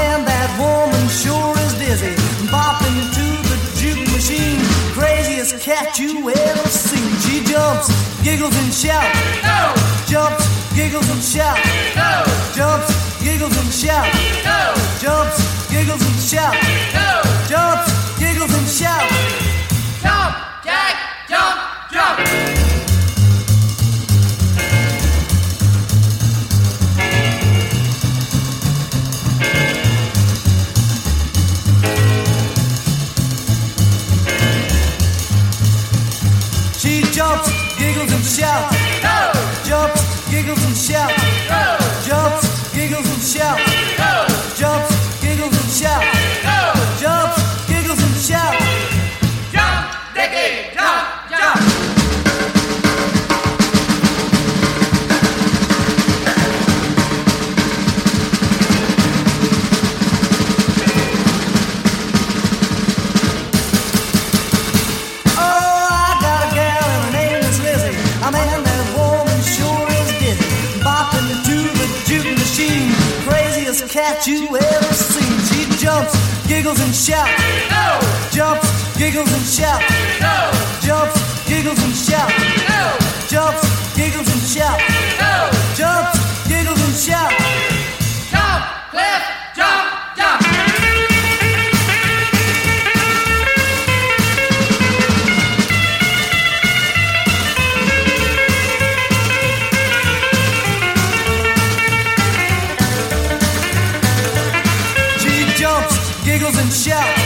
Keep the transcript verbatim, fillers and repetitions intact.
man, that woman sure is dizzy, bopping to the juke machine, craziest cat you ever seen. She jumps, giggles and shouts, no! Jumps, giggles and shouts, no! Jumps, giggles and shouts, no! Jumps, giggles and shouts, no! Jumps, giggles and shouts. Jump, Jack, jump, jump! She jumps, giggles and shouts, No! Jumps, giggles and shouts, No! Jumps, giggles and shouts, No! Jumps, giggles and shouts, No! Jumps, giggles and shouts. Jump, Dickie, jump, jump! Oh, I got a gal and her name is Lizzie. A man, that woman sure is dizzy, bopping to the juke machine, craziest cat you ever seen. She jumps, giggles and shouts, No! Jumps, giggles and shouts, No! Jumps, giggles and shouts, No! Jumps, giggles and shouts, No! Jumps, giggles and shouts. Jump, Cliff, jump, jump! She jumps, giggles and shouts,